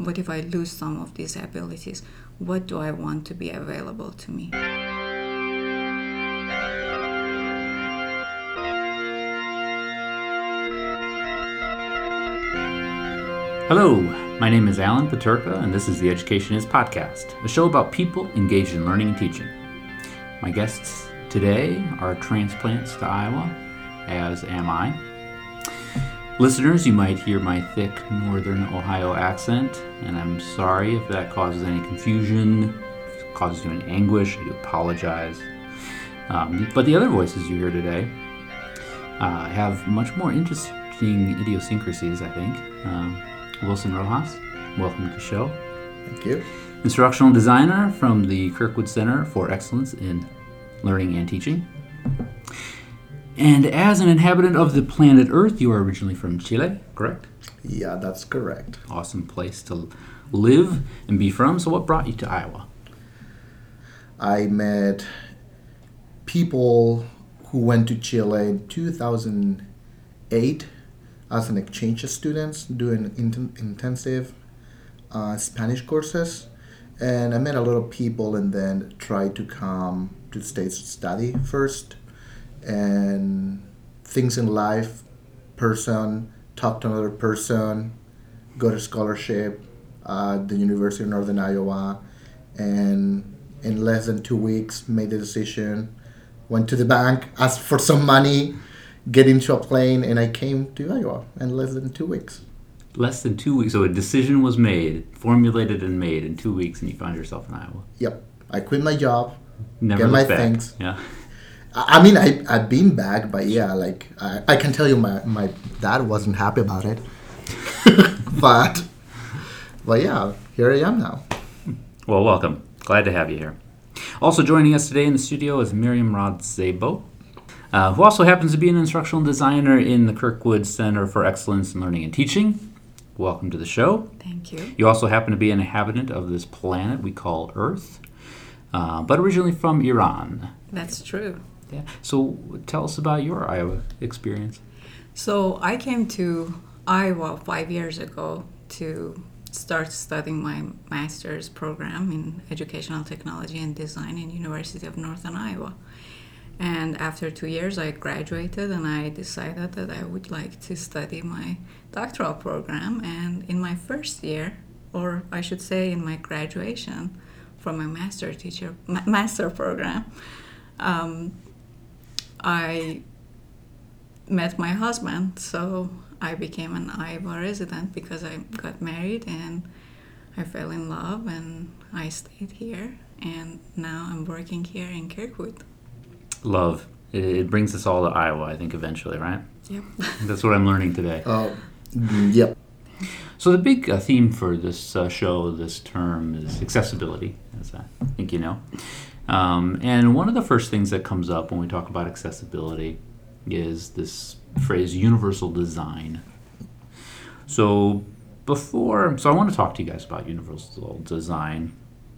what if I lose some of these abilities? What do I want to be available to me? Hello, my name is Alan Paterka, and this is the Education Is Podcast, a show about people engaged in learning and teaching. My guests today are transplants to Iowa, as am I. Listeners, you might hear my thick northern Ohio accent, and I'm sorry if that causes any confusion, if it causes you any anguish. I do apologize. But the other voices you hear today have much more interesting idiosyncrasies, I think. Wilson Rojas, welcome to the show. Thank you. Instructional designer from the Kirkwood Center for Excellence in Learning and Teaching. And as an inhabitant of the planet Earth, you are originally from Chile, correct? Yeah, that's correct. Awesome place to live and be from. So what brought you to Iowa? I met people who went to Chile in 2008 as an exchange student doing intensive Spanish courses. And I met a lot of people and then tried to come to the States to study first. And things in life, talk to another person, got a scholarship at the University of Northern Iowa, and in less than 2 weeks made the decision, went to the bank, asked for some money, get into a plane, and I came to Iowa in less than 2 weeks. Less than 2 weeks. So a decision was made, formulated and made in 2 weeks, and you found yourself in Iowa. Yep. I quit my job, Never get my looked back. things. Yeah. I mean, I've been back, but yeah, like, I can tell you my dad wasn't happy about it. but yeah, here I am now. Well, welcome. Glad to have you here. Also joining us today in the studio is Miriam Rodzabo, who also happens to be an instructional designer in the Kirkwood Center for Excellence in Learning and Teaching. Welcome to the show. Thank you. You also happen to be an inhabitant of this planet we call Earth, but originally from Iran. That's true. Yeah. So tell us about your Iowa experience. So I came to Iowa 5 years ago to start studying my master's program in educational technology and design in University of Northern Iowa. And after 2 years, I graduated and I decided that I would like to study my doctoral program. And in my first year, or I should say in my graduation from my master program, I met my husband, so I became an Iowa resident because I got married and I fell in love and I stayed here, and now I'm working here in Kirkwood. Love. It brings us all to Iowa, I think, eventually, right? Yep. That's what I'm learning today. Yep. So the big theme for this show, this term, is accessibility, as I think you know. And one of the first things that comes up when we talk about accessibility is this phrase, universal design. So I want to talk to you guys about universal design.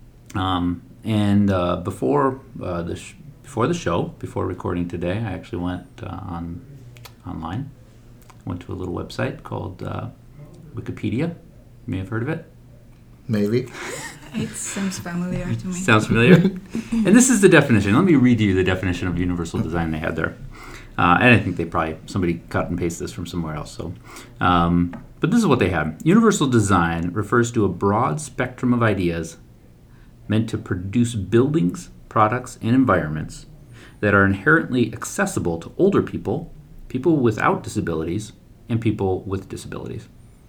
Before the show, before recording today, I actually went online. Went to a little website called Wikipedia. You may have heard of it. Maybe. It seems familiar to me. Sounds familiar? And this is the definition. Let me read you the definition of universal design they had there. And I think somebody cut and pasted this from somewhere else. So, but this is what they have. Universal design refers to a broad spectrum of ideas meant to produce buildings, products, and environments that are inherently accessible to older people, people without disabilities, and people with disabilities.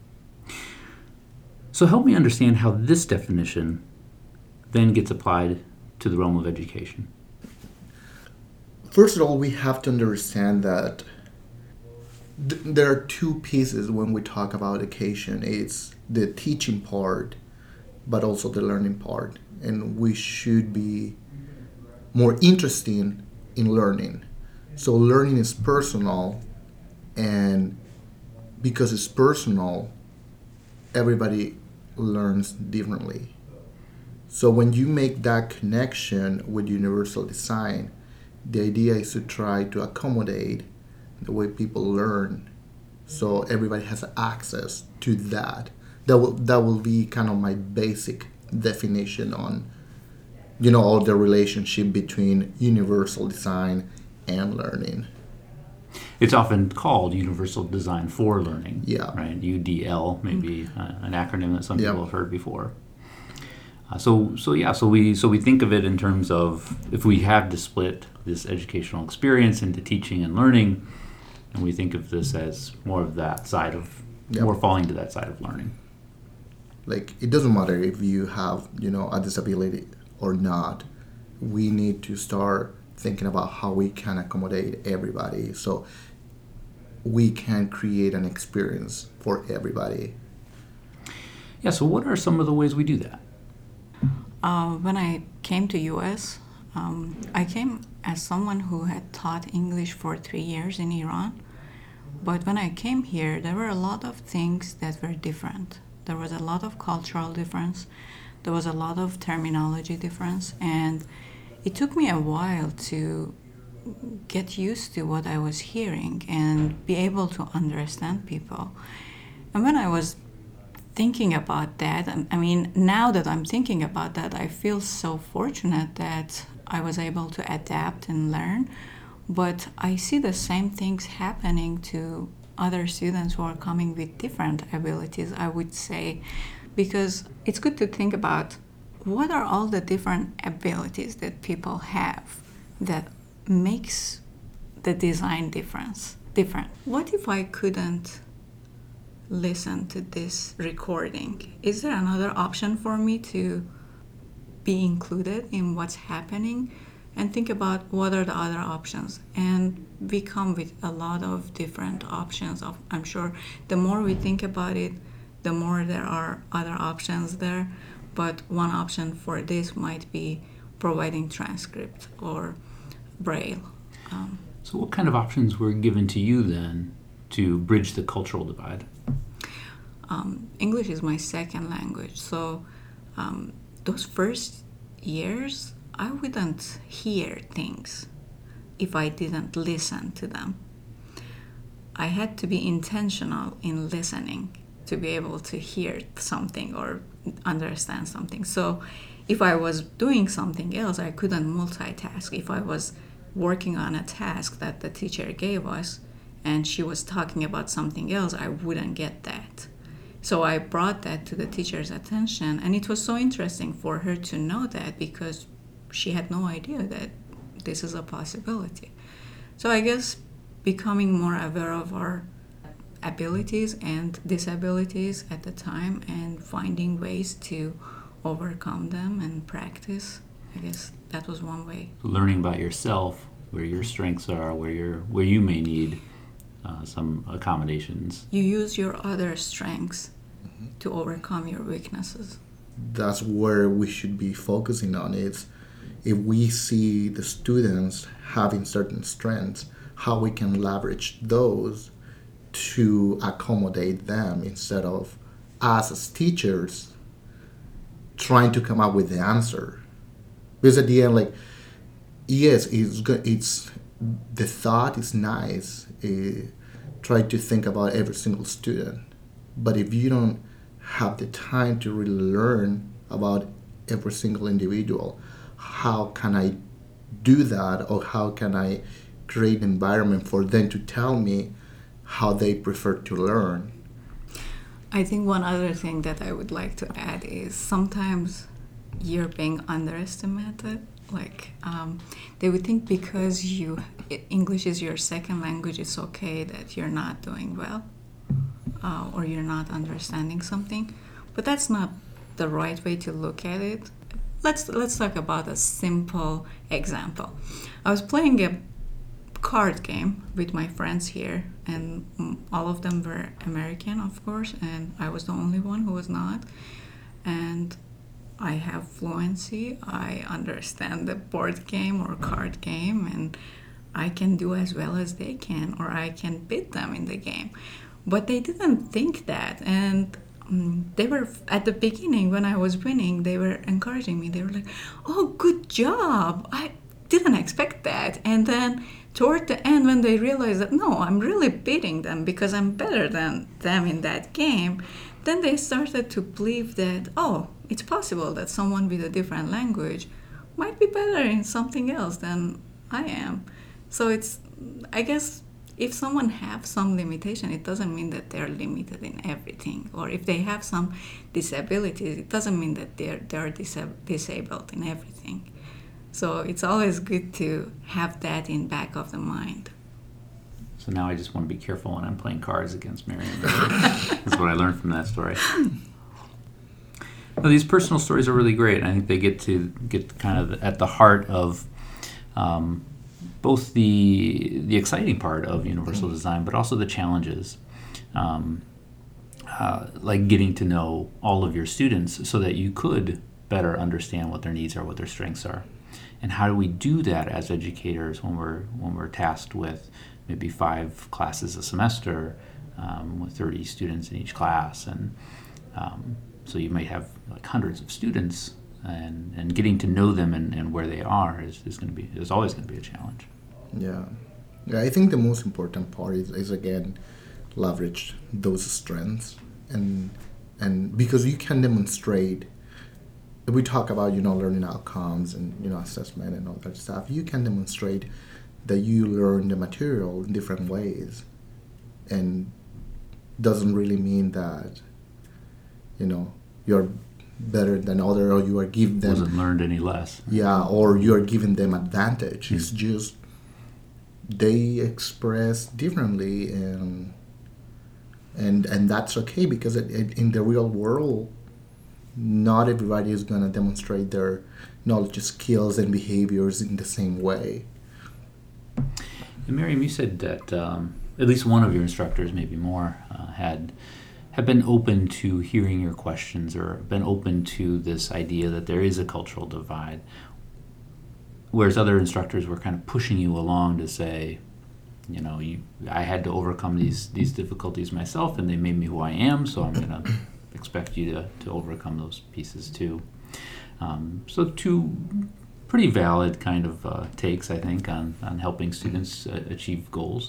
So help me understand how this definition then gets applied to the realm of education. First of all, we have to understand that there are two pieces when we talk about education. It's the teaching part, but also the learning part. And we should be more interested in learning. So learning is personal, and because it's personal, everybody learns differently. So when you make that connection with universal design, the idea is to try to accommodate the way people learn, so everybody has access to that, That will be kind of my basic definition on, all the relationship between universal design and learning. It's often called Universal Design for Learning. Yeah. Right. UDL, maybe an acronym that some Yeah. people have heard before. So we think of it in terms of, if we have to split this educational experience into teaching and learning, and we think of this as more of that side of, more falling to that side of learning. Like, it doesn't matter if you have, a disability or not. We need to start thinking about how we can accommodate everybody so we can create an experience for everybody. Yeah, so what are some of the ways we do that? When I came to US, I came as someone who had taught English for 3 years in Iran. But when I came here, there were a lot of things that were different. There was a lot of cultural difference. There was a lot of terminology difference. And it took me a while to get used to what I was hearing and be able to understand people. And when I was thinking about that, I mean, now that I'm thinking about that, I feel so fortunate that I was able to adapt and learn. But I see the same things happening to other students who are coming with different abilities, I would say, because it's good to think about what are all the different abilities that people have that makes the design different. What if I couldn't listen to this recording? Is there another option for me to be included in what's happening? And think about what are the other options. And we come with a lot of different options. I'm sure the more we think about it, the more there are other options there. But one option for this might be providing transcript or Braille. So what kind of options were given to you then to bridge the cultural divide? English is my second language. So those first years, I wouldn't hear things if I didn't listen to them. I had to be intentional in listening to be able to hear something or understand something. So if I was doing something else, I couldn't multitask. If I was working on a task that the teacher gave us and she was talking about something else, I wouldn't get that. So I brought that to the teacher's attention, and it was so interesting for her to know that because she had no idea that this is a possibility. So I guess becoming more aware of our abilities and disabilities at the time and finding ways to overcome them and practice, I guess that was one way. Learning about yourself, where your strengths are, where you may need some accommodations. You use your other strengths to overcome your weaknesses. That's where we should be focusing on. Is if we see the students having certain strengths, how we can leverage those to accommodate them instead of us as teachers trying to come up with the answer. Because at the end, like, yes, it's good. It's the thought is nice. Try to think about every single student, but if you don't have the time to really learn about every single individual, how can I do that, or how can I create an environment for them to tell me how they prefer to learn? I think one other thing that I would like to add is sometimes you're being underestimated. Like they would think because English is your second language, it's okay that you're not doing well or you're not understanding something. But that's not the right way to look at it. Let's talk about a simple example. I was playing a card game with my friends here, and all of them were American, of course, and I was the only one who was not. And I have fluency. I understand the board game or card game, and I can do as well as they can, or I can beat them in the game. But they didn't think that, and they were, at the beginning when I was winning, they were encouraging me. They were like, "Oh, good job. I didn't expect that." And then toward the end, when they realized that, no, I'm really beating them because I'm better than them in that game, then they started to believe that, oh, it's possible that someone with a different language might be better in something else than I am. So it's, I guess, if someone have some limitation, it doesn't mean that they're limited in everything. Or if they have some disabilities, it doesn't mean that they're disabled in everything. So it's always good to have that in back of the mind. So now I just want to be careful when I'm playing cards against Miriam. That's what I learned from that story. Now, these personal stories are really great. I think they get kind of at the heart of both the exciting part of universal design, but also the challenges, like getting to know all of your students so that you could better understand what their needs are, what their strengths are, and how do we do that as educators when we're tasked with maybe 5 classes a semester with 30 students in each class, and so you might have like hundreds of students, and getting to know them and where they are is always going to be a challenge. Yeah, I think the most important part is again leverage those strengths, and because you can demonstrate. We talk about learning outcomes and assessment and all that stuff. You can demonstrate that you learn the material in different ways, and doesn't really mean that you're better than other, or you are giving them wasn't learned any less. Yeah, or you are giving them advantage. It's just they express differently, and that's okay, because in the real world, not everybody is going to demonstrate their knowledge, skills, and behaviors in the same way. And Miriam, you said that at least one of your instructors, maybe more, have been open to hearing your questions, or been open to this idea that there is a cultural divide, whereas other instructors were kind of pushing you along to say, I had to overcome these difficulties myself, and they made me who I am, so I'm going to expect you to overcome those pieces too. So 2 pretty valid kind of takes, I think, on helping students achieve goals.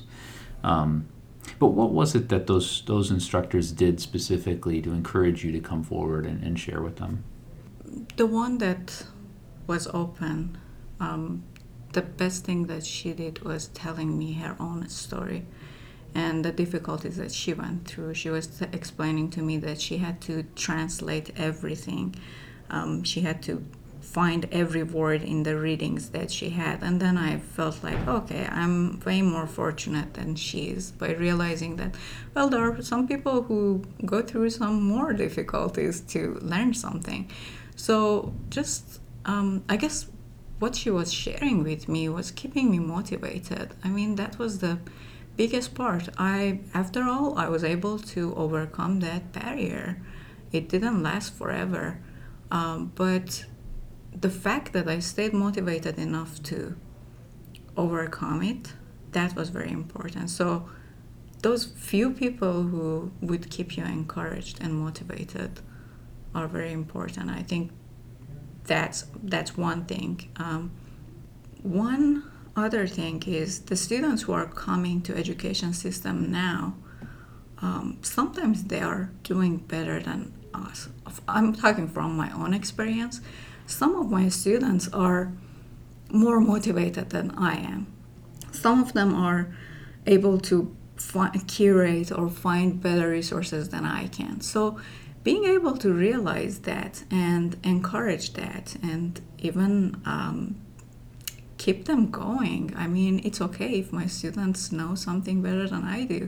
But what was it that those instructors did specifically to encourage you to come forward and share with them? The one that was open, the best thing that she did was telling me her own story and the difficulties that she went through. She was explaining to me that she had to translate everything. She had to find every word in the readings that she had. And then I felt like, okay, I'm way more fortunate than she is, by realizing that, well, there are some people who go through some more difficulties to learn something. So just, I guess what she was sharing with me was keeping me motivated. I mean, that was the biggest part. After all, I was able to overcome that barrier. It didn't last forever, but the fact that I stayed motivated enough to overcome it, that was very important. So those few people who would keep you encouraged and motivated are very important. I think that's one thing. One other thing is the students who are coming to education system now, sometimes they are doing better than us. I'm talking from my own experience. Some of my students are more motivated than I am. Some of them are able to curate or find better resources than I can. So being able to realize that and encourage that, and even keep them going. I mean, it's okay if my students know something better than I do.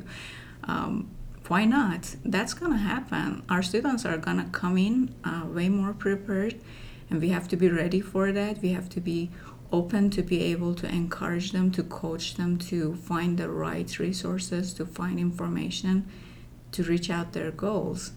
Why not? That's going to happen. Our students are going to come in way more prepared, and we have to be ready for that. We have to be open to be able to encourage them, to coach them, to find the right resources, to find information, to reach out their goals.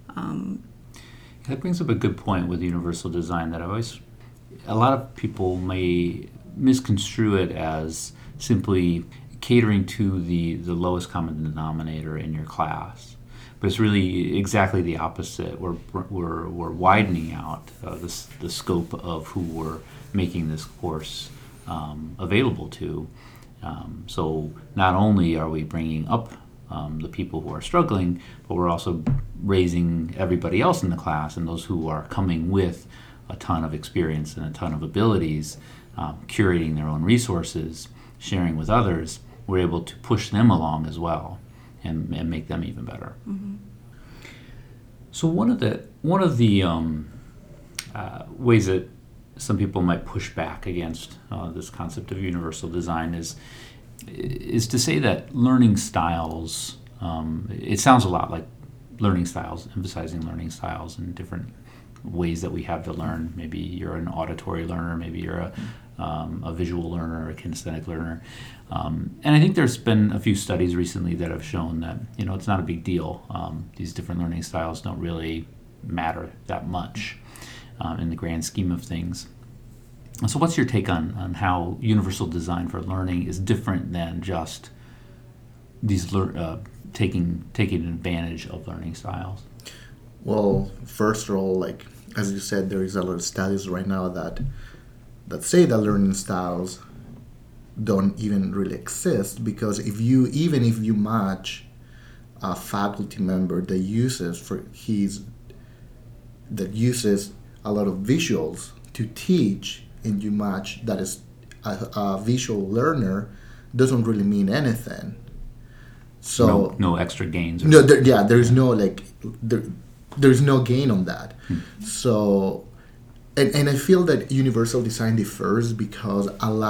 That brings up a good point with universal design, that a lot of people may misconstrue it as simply catering to the lowest common denominator in your class. But it's really exactly the opposite. We're widening out the scope of who we're making this course available to. So not only are we bringing up the people who are struggling, but we're also raising everybody else in the class and those who are coming with a ton of experience and a ton of abilities, curating their own resources, sharing with others. We're able to push them along as well and make them even better. Mm-hmm. So one of the ways that some people might push back against this concept of universal design is to say that learning styles, it sounds a lot like learning styles, emphasizing learning styles and different ways that we have to learn. Maybe you're an auditory learner, maybe you're a visual learner, a kinesthetic learner. And I think there's been a few studies recently that have shown that, it's not a big deal. These different learning styles don't really matter that much in the grand scheme of things. So what's your take on how universal design for learning is different than just these taking advantage of learning styles? Well, first of all, like as you said, there is a lot of studies right now that say that learning styles don't even really exist, because if you match a faculty member that uses a lot of visuals to teach, and you match that is a visual learner, doesn't really mean anything. So no extra gains. There's no there's no gain on that. So, and I feel that universal design differs because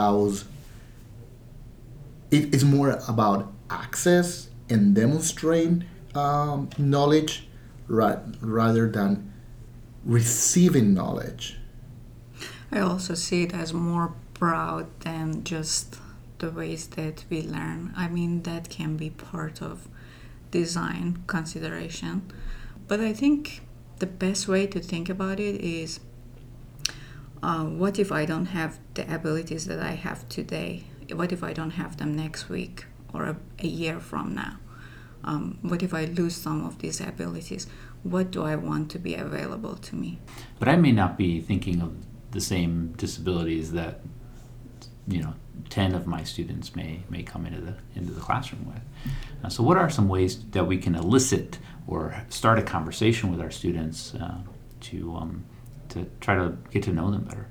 it's more about access and demonstrating knowledge rather than receiving knowledge. I also see it as more broad than just the ways that we learn. I mean, that can be part of design consideration. But I think the best way to think about it is, what if I don't have the abilities that I have today? What if I don't have them next week or a year from now? What if I lose some of these abilities? What do I want to be available to me? But I may not be thinking of the same disabilities that 10 of my students may come into the classroom with. So what are some ways that we can elicit or start a conversation with our students to try to get to know them better?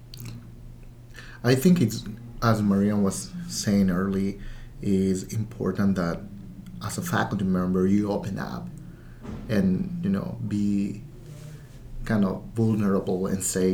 I think it's, as Marianne was saying early, is important that as a faculty member you open up and be kind of vulnerable and say,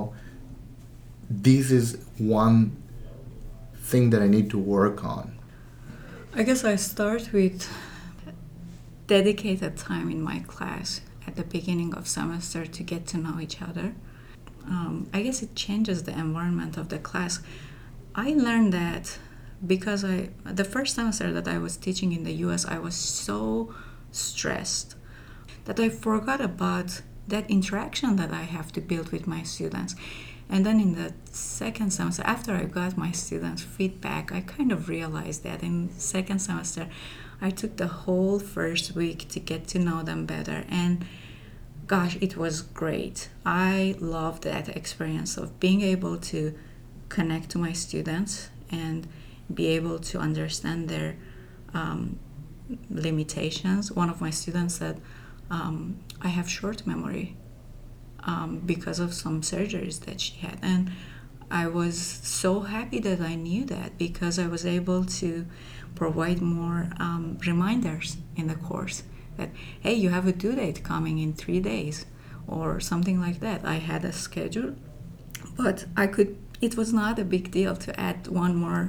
this is one thing that I need to work on. I guess I start with dedicated time in my class at the beginning of semester to get to know each other. I guess it changes the environment of the class. I learned that because the first semester that I was teaching in the US, I was so stressed that I forgot about that interaction that I have to build with my students. And then in the second semester, after I got my students' feedback, I kind of realized that in second semester, I took the whole first week to get to know them better. And gosh, it was great. I loved that experience of being able to connect to my students and be able to understand their limitations. One of my students said, I have short memory because of some surgeries that she had. And I was so happy that I knew that, because I was able to provide more reminders in the course that, hey, you have a due date coming in 3 days or something like that. I had a schedule, but it was not a big deal to add one more,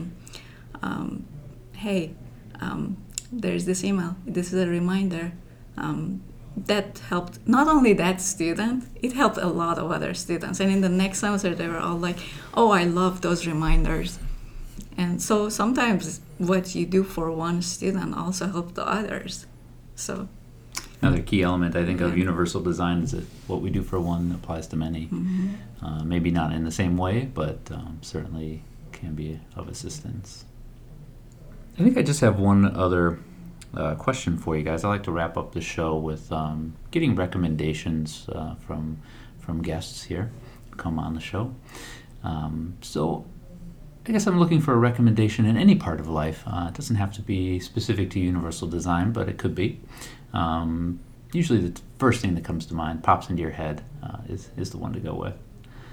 hey, there's this email, this is a reminder. That helped not only that student, it helped a lot of other students. And in the next semester, they were all like, oh, I love those reminders. And so sometimes what you do for one student also helps the others. So another key element, I think, of universal design is that what we do for one applies to many. Mm-hmm. Maybe not in the same way, but certainly can be of assistance. I think I just have one other question for you guys. I like to wrap up the show with getting recommendations from guests here who come on the show. So I guess I'm looking for a recommendation in any part of life. It doesn't have to be specific to universal design, but it could be. Usually the first thing that comes to mind, pops into your head, is the one to go with.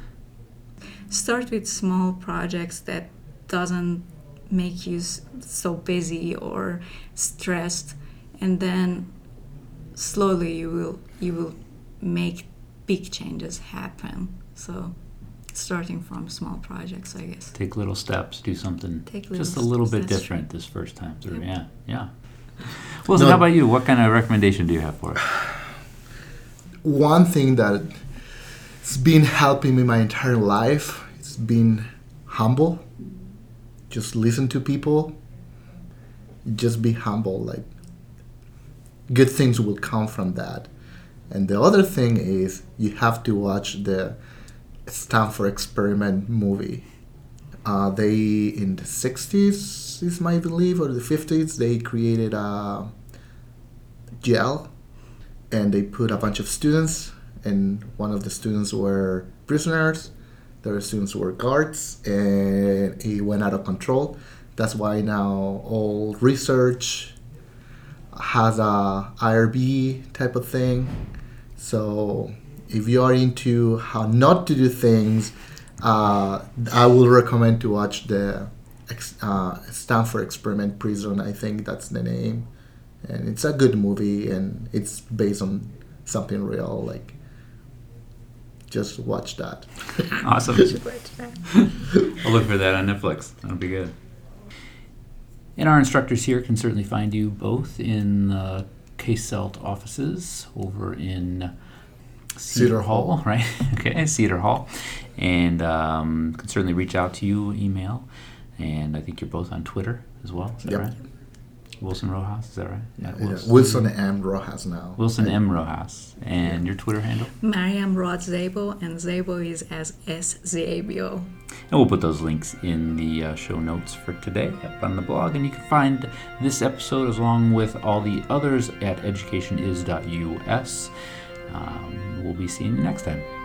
Start with small projects that doesn't make you so busy or stressed, and then slowly you will make big changes happen. So starting from small projects, I guess. Take little steps, do something Take just a little bit steps, different this first time through. Yep. Yeah. Wilson, how about you? What kind of recommendation do you have for us? One thing that's been helping me my entire life, it's been humble. Just listen to people. Just be humble. Like, good things will come from that. And the other thing is you have to watch the Stanford Experiment movie. They, in the 60s, is my belief, or the 50s, they created a jail, and they put a bunch of students, and one of the students were prisoners, the other students were guards, and it went out of control. That's why now all research has a IRB type of thing. So if you are into how not to do things, I will recommend to watch the Stanford Experiment Prison. I think that's the name. And it's a good movie, and it's based on something real. Like, just watch that. Awesome. I'll look for that on Netflix. That'll be good. And our instructors here can certainly find you both in the KCELT offices over in Cedar Hall, right? Okay, Cedar Hall. And can certainly reach out to you, email. And I think you're both on Twitter as well. Is that right? Wilson Rojas, is that right? Yeah, Wilson M. Rojas now. Wilson M. Rojas. And your Twitter handle? Mariam Rod Zabo, and Zabo is as S-Z-A-B-O. And we'll put those links in the show notes for today up on the blog. And you can find this episode along with all the others at educationis.us. We'll be seeing you next time.